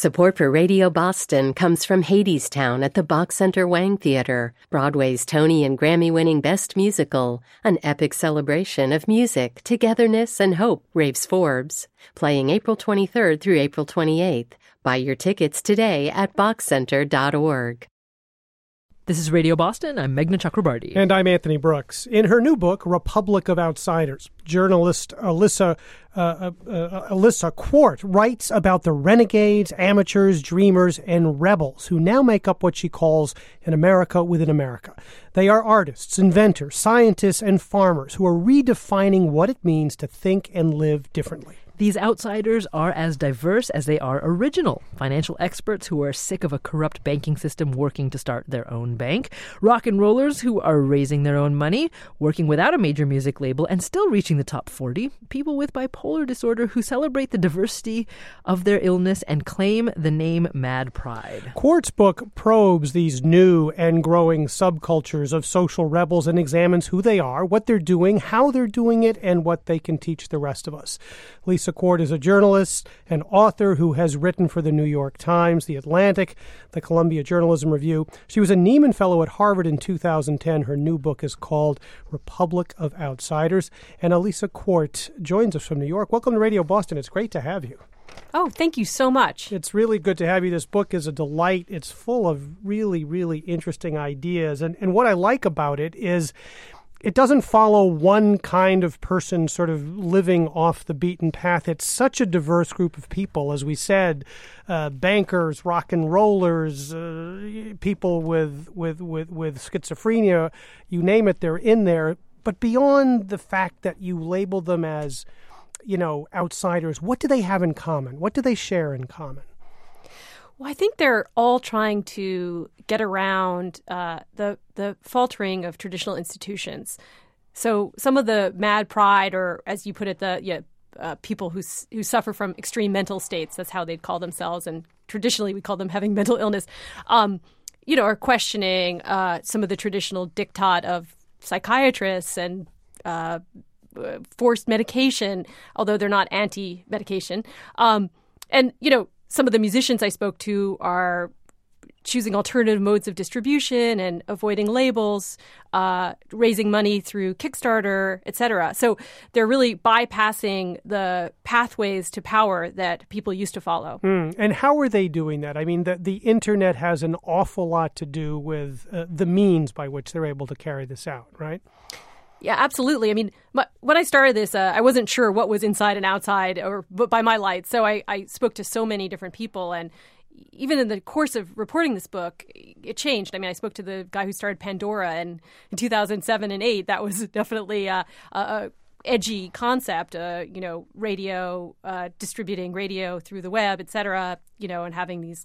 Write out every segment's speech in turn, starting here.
Support for Radio Boston comes from Hadestown at the Bach Center Wang Theater, Broadway's Tony and Grammy-winning Best Musical, an epic celebration of music, togetherness, and hope, raves Forbes. Playing April 23rd through April 28th. Buy your tickets today at bachcenter.org. This is Radio Boston. I'm Meghna Chakrabarty. And I'm Anthony Brooks. In her new book, Republic of Outsiders, journalist Alyssa Quart writes about the renegades, amateurs, dreamers, and rebels who now make up what she calls an America within America. They are artists, inventors, scientists, and farmers who are redefining what it means to think and live differently. These outsiders are as diverse as they are original. Financial experts who are sick of a corrupt banking system working to start their own bank. Rock and rollers who are raising their own money, working without a major music label, and still reaching the top 40. People with bipolar disorder who celebrate the diversity of their illness and claim the name Mad Pride. Quart's book probes these new and growing subcultures of social rebels and examines who they are, what they're doing, how they're doing it, and what they can teach the rest of us. Lisa Quart is a journalist and author who has written for the New York Times, The Atlantic, the Columbia Journalism Review. She was a Nieman Fellow at Harvard in 2010. Her new book is called Republic of Outsiders. And Alyssa Quart joins us from New York. Welcome to Radio Boston. It's great to have you. Oh, thank you so much. It's really good to have you. This book is a delight. It's full of really, really interesting ideas. And what I like about it is it doesn't follow one kind of person sort of living off the beaten path. It's such a diverse group of people, as we said, bankers, rock and rollers, people with schizophrenia, you name it, they're in there. But beyond the fact that you label them as, outsiders, what do they have in common? What do they share in common? Well, I think they're all trying to get around the faltering of traditional institutions. So some of the mad pride, or as you put it, people who suffer from extreme mental states, that's how they'd call themselves, and traditionally we call them having mental illness, are questioning some of the traditional diktat of psychiatrists and forced medication, although they're not anti-medication. Some of the musicians I spoke to are choosing alternative modes of distribution and avoiding labels, raising money through Kickstarter, et cetera. So they're really bypassing the pathways to power that people used to follow. And how are they doing that? I mean, the internet has an awful lot to do with the means by which they're able to carry this out, right? Yeah, absolutely. I mean, when I started this, I wasn't sure what was inside and outside but by my light. So I spoke to so many different people. And even in the course of reporting this book, it changed. I mean, I spoke to the guy who started Pandora, and in 2007 and 2008, that was definitely a edgy concept, radio, distributing radio through the web, et cetera, and having these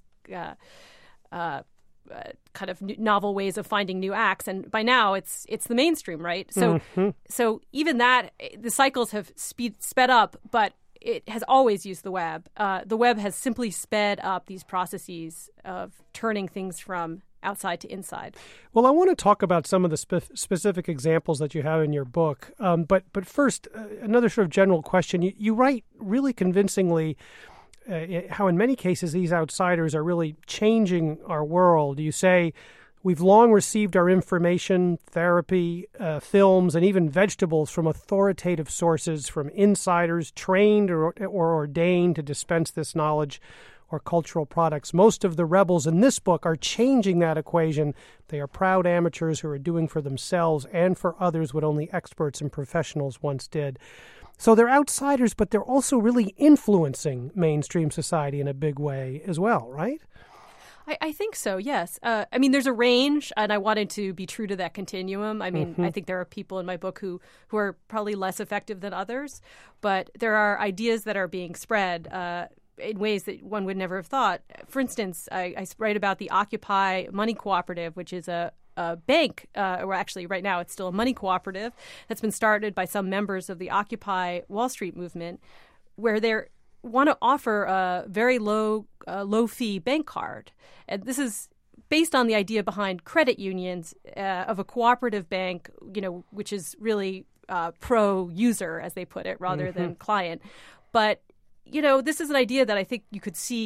kind of novel ways of finding new acts, and by now it's the mainstream, right? So, So even that, the cycles have sped up, but it has always used the web. The web has simply sped up these processes of turning things from outside to inside. Well, I want to talk about some of the specific examples that you have in your book, but first, another sort of general question. You write really convincingly how in many cases these outsiders are really changing our world. You say, we've long received our information, therapy, films, and even vegetables from authoritative sources, from insiders trained or ordained to dispense this knowledge or cultural products. Most of the rebels in this book are changing that equation. They are proud amateurs who are doing for themselves and for others what only experts and professionals once did. So they're outsiders, but they're also really influencing mainstream society in a big way as well, right? I think so, yes. I mean, there's a range, and I wanted to be true to that continuum. I mean, I think there are people in my book who are probably less effective than others, but there are ideas that are being spread in ways that one would never have thought. For instance, I write about the Occupy Money Cooperative, which is a bank, or actually right now it's still a money cooperative that's been started by some members of the Occupy Wall Street movement, where they want to offer a very low fee bank card. And this is based on the idea behind credit unions of a cooperative bank, which is really pro-user, as they put it, rather than client. But, this is an idea that I think you could see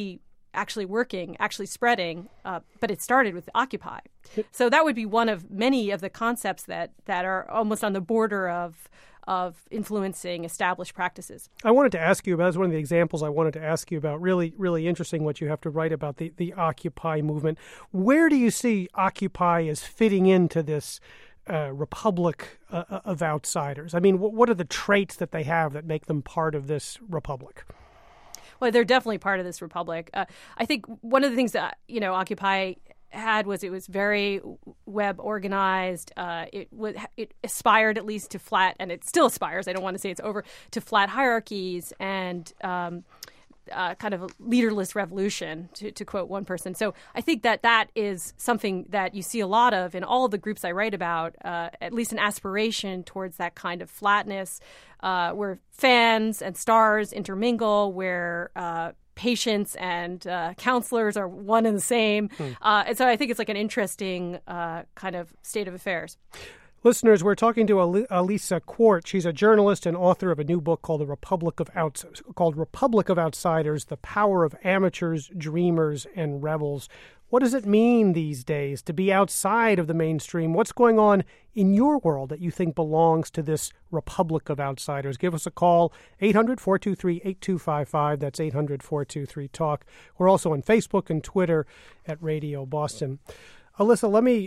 actually working, actually spreading, but it started with Occupy. So that would be one of many of the concepts that are almost on the border of influencing established practices. I wanted to ask you about, that's one of the examples I wanted to ask you about. Really, really interesting what you have to write about the Occupy movement. Where do you see Occupy as fitting into this republic of outsiders? I mean, what are the traits that they have that make them part of this republic? Well, they're definitely part of this republic. I think one of the things that Occupy had was it was very web organized. It aspired at least to flat, and it still aspires. I don't want to say it's over, to flat hierarchies and kind of a leaderless revolution, to quote one person. So I think that is something that you see a lot of in all of the groups I write about, at least an aspiration towards that kind of flatness, where fans and stars intermingle, where patients and counselors are one and the same. And so I think it's like an interesting kind of state of affairs. Listeners, we're talking to Alisa Quart. She's a journalist and author of a new book called Republic of Outsiders, The Power of Amateurs, Dreamers, and Rebels. What does it mean these days to be outside of the mainstream? What's going on in your world that you think belongs to this Republic of Outsiders? Give us a call, 800-423-8255. That's 800-423-TALK. We're also on Facebook and Twitter at Radio Boston. Alisa, let me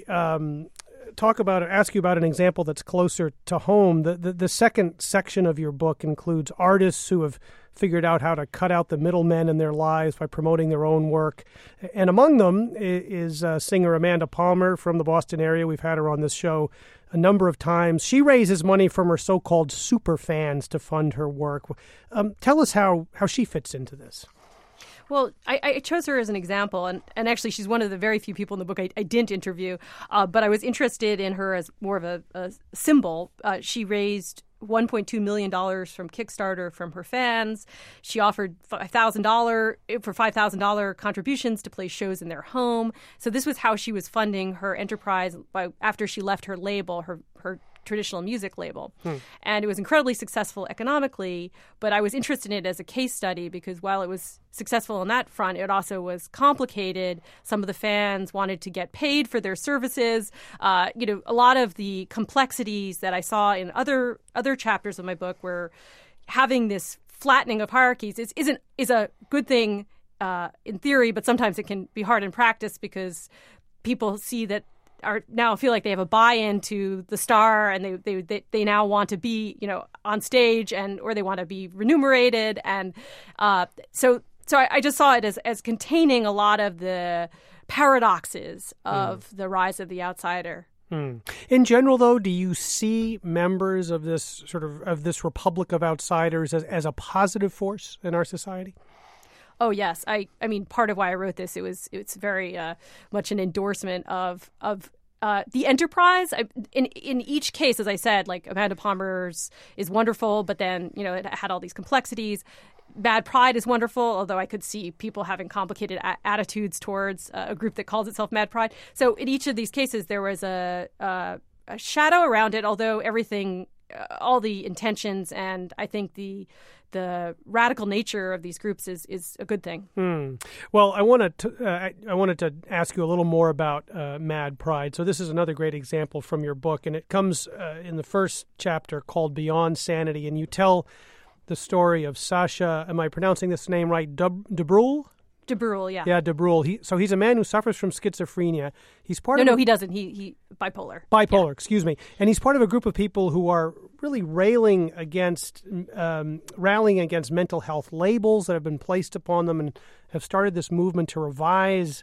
ask you about an example that's closer to home. The second section of your book includes artists who have figured out how to cut out the middlemen in their lives by promoting their own work. And among them is singer Amanda Palmer from the Boston area. We've had her on this show a number of times. She raises money from her so-called super fans to fund her work. Tell us how she fits into this. Well, I chose her as an example, and actually she's one of the very few people in the book I didn't interview, but I was interested in her as more of a symbol. She raised $1.2 million from Kickstarter from her fans. She offered $5,000 contributions to play shows in their home. So this was how she was funding her enterprise after she left her label, her traditional music label. And it was incredibly successful economically, but I was interested in it as a case study because while it was successful on that front, it also was complicated. Some of the fans wanted to get paid for their services. A lot of the complexities that I saw in other chapters of my book were having this flattening of hierarchies is a good thing in theory, but sometimes it can be hard in practice because people see that now feel like they have a buy-in to the star, and they now want to be on stage or they want to be remunerated, and so I just saw it as containing a lot of the paradoxes of the rise of the outsider. In general, though, do you see members of this this Republic of Outsiders as a positive force in our society? Oh, yes. I mean, part of why I wrote this, it's very much an endorsement of the enterprise. In each case, as I said, like Amanda Palmer's is wonderful, but then, it had all these complexities. Mad Pride is wonderful, although I could see people having complicated attitudes towards a group that calls itself Mad Pride. So in each of these cases, there was a shadow around it, although everything, all the intentions and I think the radical nature of these groups is a good thing. Well, I wanted to ask you a little more about Mad Pride. So this is another great example from your book, and it comes in the first chapter called Beyond Sanity, and you tell the story of Sasha. Am I pronouncing this name right? DeBrule? DeBrule, yeah. Yeah, DeBrule. He's a man who suffers from schizophrenia. He's part of... No, he doesn't. He bipolar. Bipolar, yeah. Excuse me. And he's part of a group of people who are really rallying against mental health labels that have been placed upon them and have started this movement to revise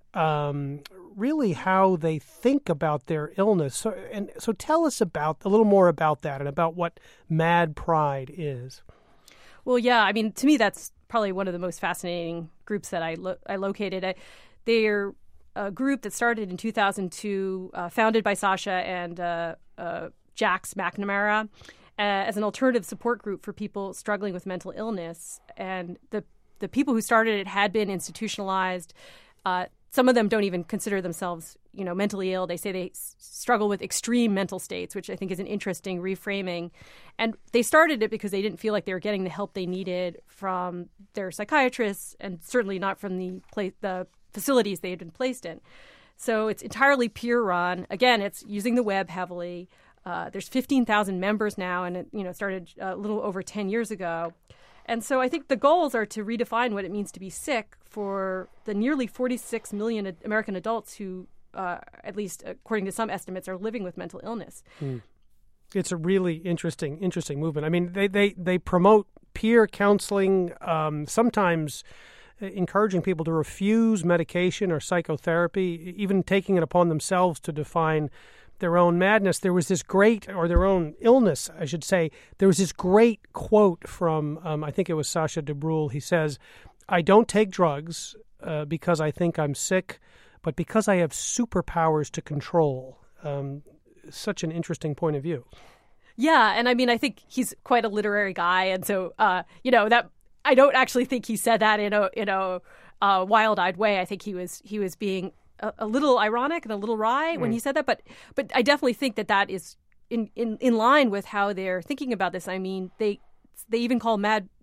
really how they think about their illness. So tell us a little more about that and about what Mad Pride is. Well, yeah, I mean, to me, that's probably one of the most fascinating groups that I located. They're a group that started in 2002, founded by Sasha and Jax McNamara as an alternative support group for people struggling with mental illness. And the people who started it had been institutionalized. some of them don't even consider themselves, mentally ill. They say they struggle with extreme mental states, which I think is an interesting reframing. And they started it because they didn't feel like they were getting the help they needed from their psychiatrists, and certainly not from the facilities they had been placed in. So it's entirely peer run. Again, it's using the web heavily. There's 15,000 members now, and it started a little over 10 years ago. And so I think the goals are to redefine what it means to be sick for the nearly 46 million American adults who, at least according to some estimates, are living with mental illness. It's a really interesting movement. I mean, they promote peer counseling, sometimes encouraging people to refuse medication or psychotherapy, even taking it upon themselves to define their own madness. There was this great, or their own illness, I should say. There was this great quote from, I think it was Sacha Brühl. He says, "I don't take drugs because I think I'm sick, but because I have superpowers to control." Such an interesting point of view. Yeah, and I mean, I think he's quite a literary guy, and so that I don't actually think he said that in a wild-eyed way. I think he was being a little ironic and a little wry when he said that, but I definitely think that is in line with how they're thinking about this. I mean, they even call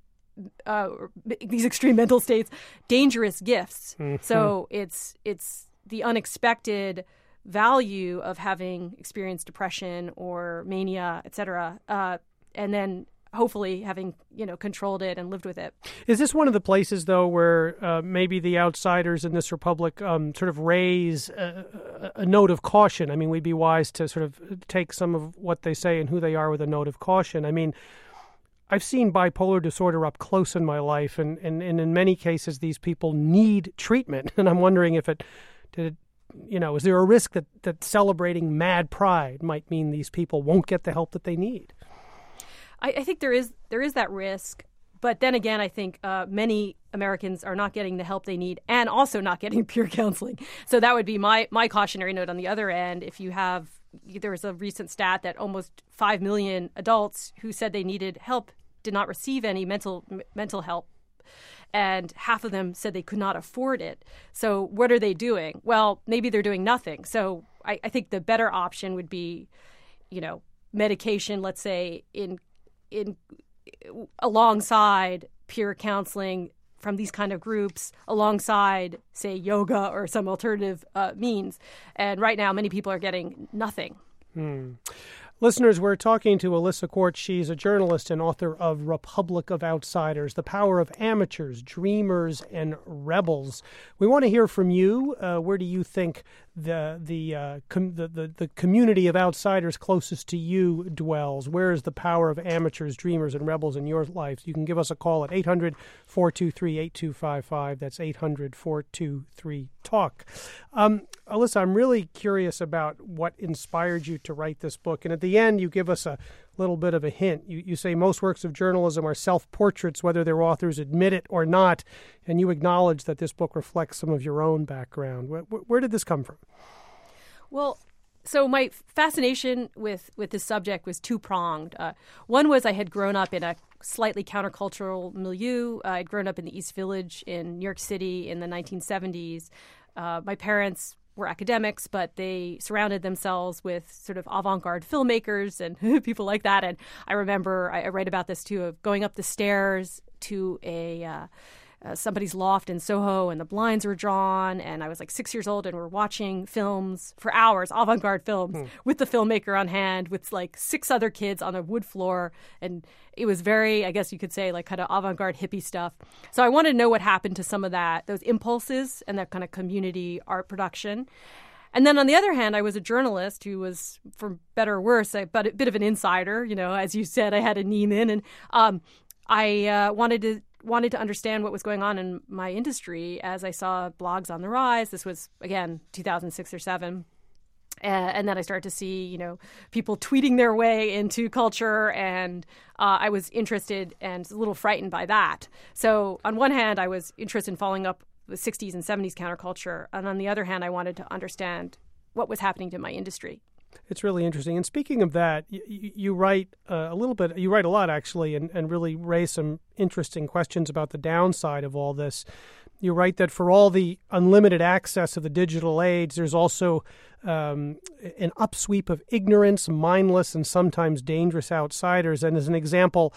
these extreme mental states dangerous gifts. Mm-hmm. So it's the unexpected value of having experienced depression or mania, et cetera, and then hopefully having, controlled it and lived with it. Is this one of the places, though, where maybe the outsiders in this republic sort of raise a note of caution? I mean, we'd be wise to sort of take some of what they say and who they are with a note of caution. I mean, I've seen bipolar disorder up close in my life, and in many cases, these people need treatment. And I'm wondering if is there a risk that celebrating mad pride might mean these people won't get the help that they need? I think there is that risk, but then again, I think many Americans are not getting the help they need and also not getting peer counseling. So that would be my cautionary note on the other end. If there was a recent stat that almost 5 million adults who said they needed help did not receive any mental help, and half of them said they could not afford it. So what are they doing? Well, maybe they're doing nothing. So I think the better option would be, medication, let's say, in alongside peer counseling from these kind of groups, alongside, say, yoga or some alternative means. And right now, many people are getting nothing. Listeners, we're talking to Alyssa Court. She's a journalist and author of Republic of Outsiders, The Power of Amateurs, Dreamers, and Rebels. We want to hear from you. Where do you think the community of outsiders closest to you dwells? Where is the power of amateurs, dreamers, and rebels in your life? You can give us a call at 800-423-8255. That's 800-423-TALK. Alyssa, I'm really curious about what inspired you to write this book. And at the end, you give us a little bit of a hint. You say most works of journalism are self-portraits, whether their authors admit it or not. And you acknowledge that this book reflects some of your own background. Where did this come from? Well, so my fascination with this subject was two-pronged. One was I had grown up in a slightly countercultural milieu. I'd grown up in the East Village in New York City in the 1970s. My parents were academics, but they surrounded themselves with sort of avant-garde filmmakers and people like that. And I remember, I write about this too, of going up the stairs to somebody's loft in Soho, and the blinds were drawn, and I was like 6 years old, and we're watching films for hours, avant-garde films, with the filmmaker on hand, with like 6 other kids on a wood floor, and it was very, I guess you could say, like kind of avant-garde hippie stuff. So I wanted to know what happened to some of those impulses and that kind of community art production. And then on the other hand, I was a journalist who was, for better or worse, a bit of an insider. As you said, I had a Neiman, and I wanted to understand what was going on in my industry as I saw blogs on the rise. This was, again, 2006 or 2007. And then I started to see, people tweeting their way into culture, and I was interested and a little frightened by that. So on one hand, I was interested in following up the 60s and 70s counterculture. And on the other hand, I wanted to understand what was happening to my industry. It's really interesting. And speaking of that, you write a little bit, you write a lot actually, and really raise some interesting questions about the downside of all this. You write that for all the unlimited access of the digital age, there's also an upsweep of ignorance, mindless, and sometimes dangerous outsiders. And as an example,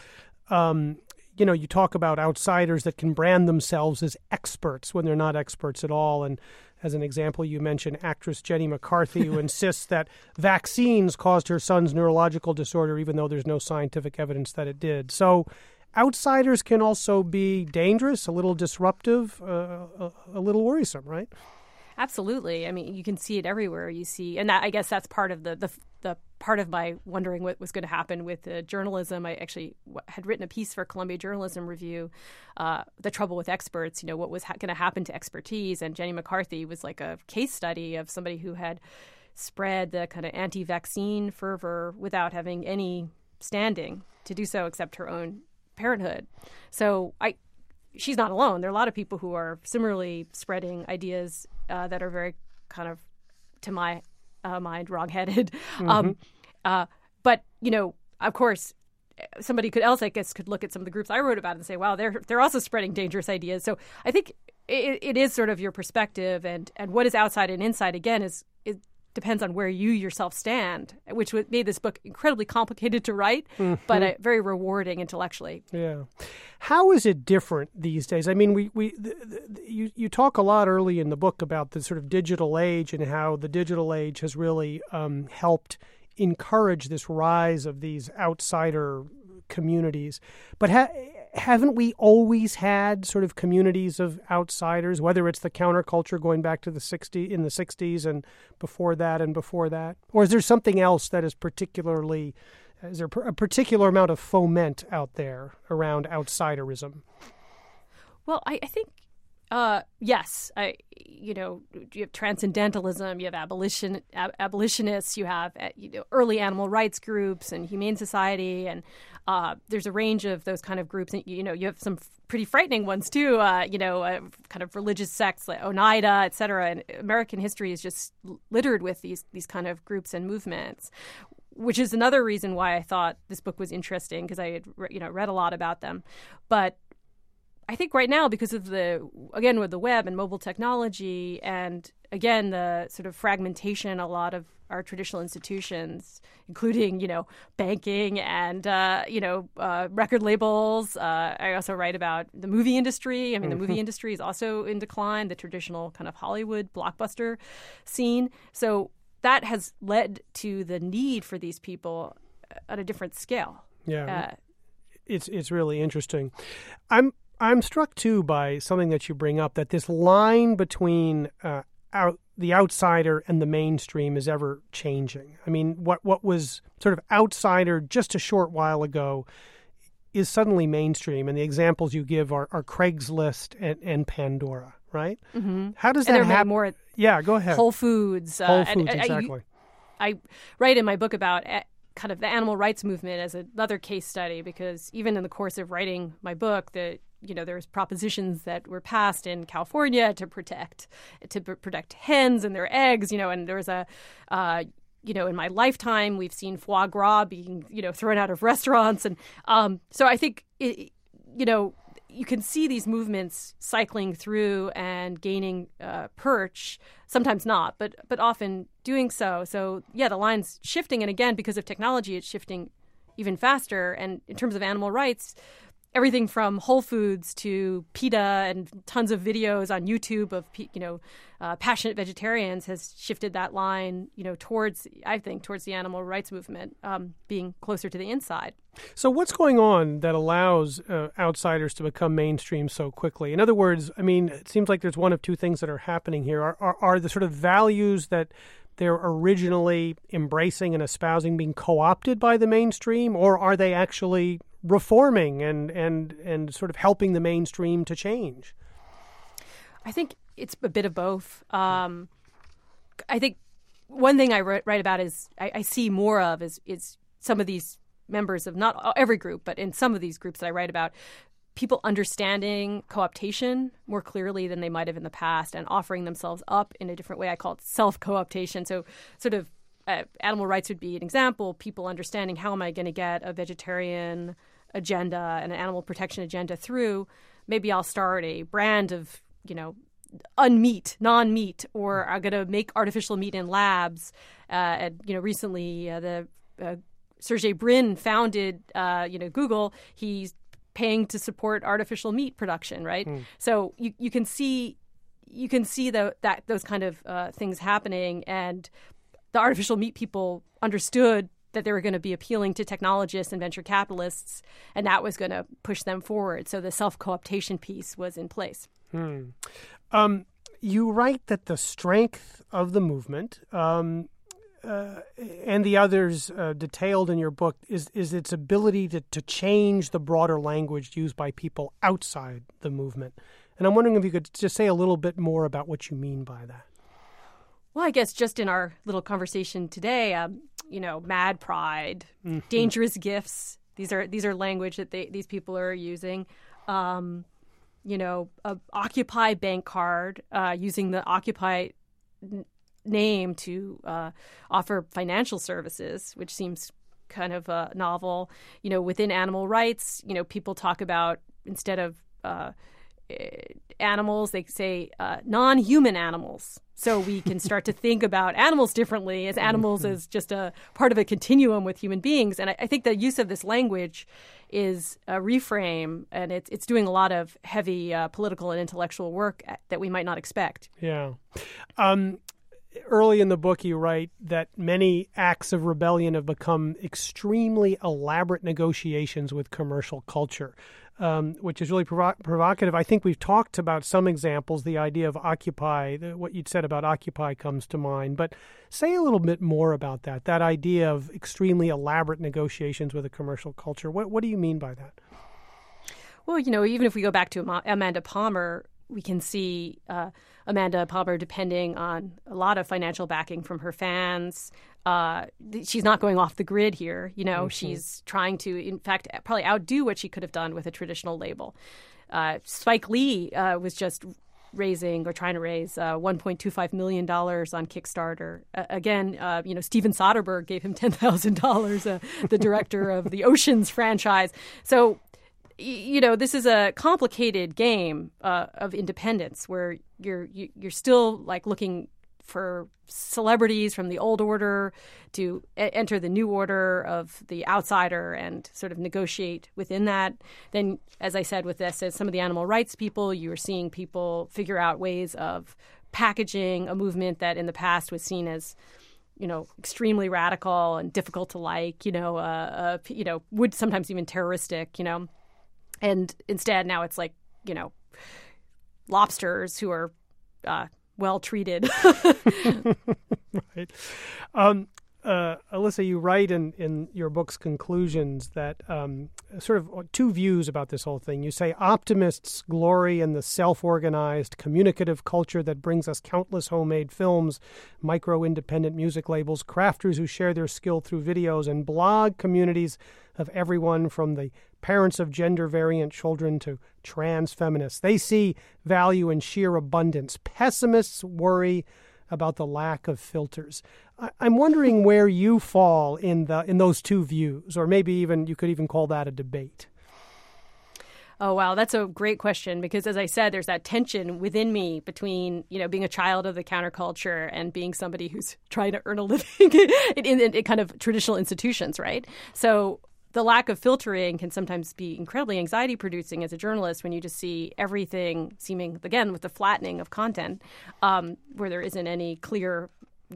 you talk about outsiders that can brand themselves as experts when they're not experts at all. And as an example, you mentioned actress Jenny McCarthy, who insists that vaccines caused her son's neurological disorder, even though there's no scientific evidence that it did. So outsiders can also be dangerous, a little disruptive, a little worrisome, right? Absolutely. I mean, you can see it everywhere. You see, and I guess that's part of the part of my wondering what was going to happen with journalism. I actually had written a piece for Columbia Journalism Review, the trouble with experts, what was going to happen to expertise. And Jenny McCarthy was like a case study of somebody who had spread the kind of anti-vaccine fervor without having any standing to do so except her own parenthood. So she's not alone. There are a lot of people who are similarly spreading ideas that are very kind of, to my mind, wrong-headed. Mm-hmm. But, of course, somebody could look at some of the groups I wrote about and say, wow, they're also spreading dangerous ideas. So I think it is sort of your perspective, and what is outside and inside, again, it depends on where you yourself stand, which made this book incredibly complicated to write, mm-hmm. but very rewarding intellectually. Yeah. How is it different these days? I mean, you talk a lot early in the book about the sort of digital age and how the digital age has really helped encourage this rise of these outsider communities. But haven't we always had sort of communities of outsiders, whether it's the counterculture going back to the 60s and before that? Or is there something else that is particularly, is there a particular amount of foment out there around outsiderism? Well, I think, yes. You have transcendentalism, you have abolitionists, you have early animal rights groups and Humane Society, and there's a range of those kind of groups. And, you have some pretty frightening ones too. Kind of religious sects like Oneida, et cetera. And American history is just littered with these kind of groups and movements, which is another reason why I thought this book was interesting, because I had read a lot about them. But I think right now, because of with the web and mobile technology, and again, the sort of fragmentation, a lot of our traditional institutions, including, banking and, record labels. I also write about the movie industry. I mean, the movie industry is also in decline, the traditional kind of Hollywood blockbuster scene. So that has led to the need for these people at a different scale. Yeah, it's really interesting. I'm struck, too, by something that you bring up, that this line between the outsider and the mainstream is ever changing. I mean, what was sort of outsider just a short while ago is suddenly mainstream, and the examples you give are Craigslist and Pandora, right? Mm-hmm. How does that happen? More Yeah, go ahead. Whole Foods. Exactly. I write in my book about kind of the animal rights movement as another case study, because even in the course of writing my book, there's propositions that were passed in California to protect hens and their eggs, and there was in my lifetime, we've seen foie gras being, thrown out of restaurants. And so I think, you can see these movements cycling through and gaining perch, sometimes not, but often doing so. So, yeah, the line's shifting. And again, because of technology, it's shifting even faster. And in terms of animal rights, everything from Whole Foods to PETA and tons of videos on YouTube of passionate vegetarians has shifted that line, towards the animal rights movement being closer to the inside. So what's going on that allows outsiders to become mainstream so quickly? In other words, I mean, it seems like there's one of two things that are happening here. Are the sort of values that they're originally embracing and espousing being co-opted by the mainstream, or are they actually reforming and sort of helping the mainstream to change? I think it's a bit of both. I think one thing I write about is I see more of is some of these members of, not every group, but in some of these groups that I write about, people understanding co-optation more clearly than they might have in the past and offering themselves up in a different way. I call it self-co-optation. So sort of animal rights would be an example, people understanding, how am I going to get a vegetarian agenda and an animal protection agenda through? Maybe I'll start a brand of non-meat, or are going to make artificial meat in labs. And recently the Sergey Brin founded Google. He's paying to support artificial meat production, right? So you can see that those kind of things happening, and the artificial meat people understood that they were going to be appealing to technologists and venture capitalists, and that was going to push them forward. So the self-cooptation piece was in place. You write that the strength of the movement and the others detailed in your book is its ability to change the broader language used by people outside the movement. And I'm wondering if you could just say a little bit more about what you mean by that. Well, I guess just in our little conversation today, mad pride, dangerous gifts. These are language that these people are using. Occupy bank card, using the Occupy name to offer financial services, which seems kind of novel. Within animal rights, people talk about, instead of animals, they say non-human animals. So we can start to think about animals differently, as animals as just a part of a continuum with human beings. And I think the use of this language is a reframe, and it's doing a lot of heavy political and intellectual work that we might not expect. Yeah. Early in the book, you write that many acts of rebellion have become extremely elaborate negotiations with commercial culture, which is really provocative. I think we've talked about some examples. The idea of Occupy, what you'd said about Occupy comes to mind. But say a little bit more about that idea of extremely elaborate negotiations with a commercial culture. What do you mean by that? Well, even if we go back to Amanda Palmer, we can see Amanda Palmer depending on a lot of financial backing from her fans. She's not going off the grid here. She's trying to, in fact, probably outdo what she could have done with a traditional label. Spike Lee was just trying to raise $1.25 million on Kickstarter. Again, Steven Soderbergh gave him $10,000, the director of the Oceans franchise. So, this is a complicated game of independence, where you're still looking for celebrities from the old order to enter the new order of the outsider and sort of negotiate within that. Then, as I said, with this, as some of the animal rights people, you are seeing people figure out ways of packaging a movement that in the past was seen as extremely radical and difficult to like, would sometimes even terroristic, And instead, now it's lobsters who are well treated. Right. Alyssa, you write in your book's conclusions that sort of two views about this whole thing. You say optimists glory in the self-organized, communicative culture that brings us countless homemade films, micro-independent music labels, crafters who share their skill through videos, and blog communities of everyone from the parents of gender-variant children to trans feminists. They see value in sheer abundance. Pessimists worry about the lack of filters. I'm wondering where you fall in those two views, or maybe even you could even call that a debate. Oh, wow. That's a great question, because as I said, there's that tension within me between, being a child of the counterculture and being somebody who's trying to earn a living in kind of traditional institutions, right? So the lack of filtering can sometimes be incredibly anxiety-producing as a journalist when you just see everything seeming, again, with the flattening of content, where there isn't any clear,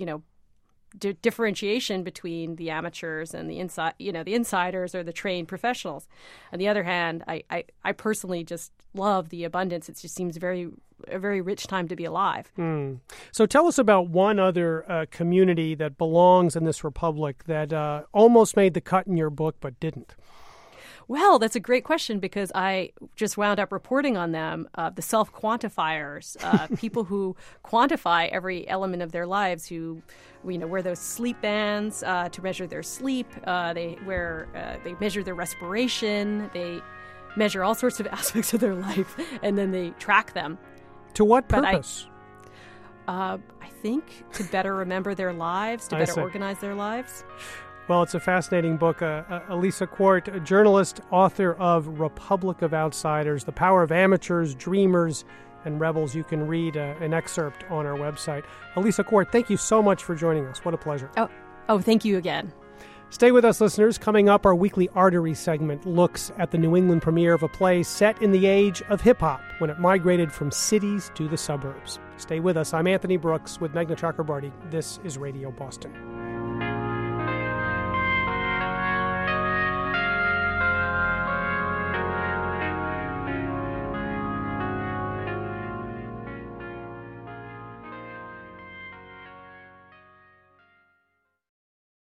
differentiation between the amateurs and the insiders or the trained professionals. On the other hand, I personally just love the abundance. It just seems a very rich time to be alive. So tell us about one other community that belongs in this republic that almost made the cut in your book but didn't. Well, that's a great question, because I just wound up reporting on them, the self-quantifiers, people who quantify every element of their lives, who wear those sleep bands to measure their sleep. They measure their respiration. They measure all sorts of aspects of their life, and then they track them. To what purpose? I think to better remember their lives, to better organize their lives. Well, it's a fascinating book. Elisa Quart, a journalist, author of Republic of Outsiders, The Power of Amateurs, Dreamers, and Rebels, you can read an excerpt on our website. Alisa Quart, thank you so much for joining us. What a pleasure. Oh, thank you again. Stay with us, listeners. Coming up, our weekly Artery segment looks at the New England premiere of a play set in the age of hip-hop when it migrated from cities to the suburbs. Stay with us. I'm Anthony Brooks with Meghna Chakrabarty. This is Radio Boston.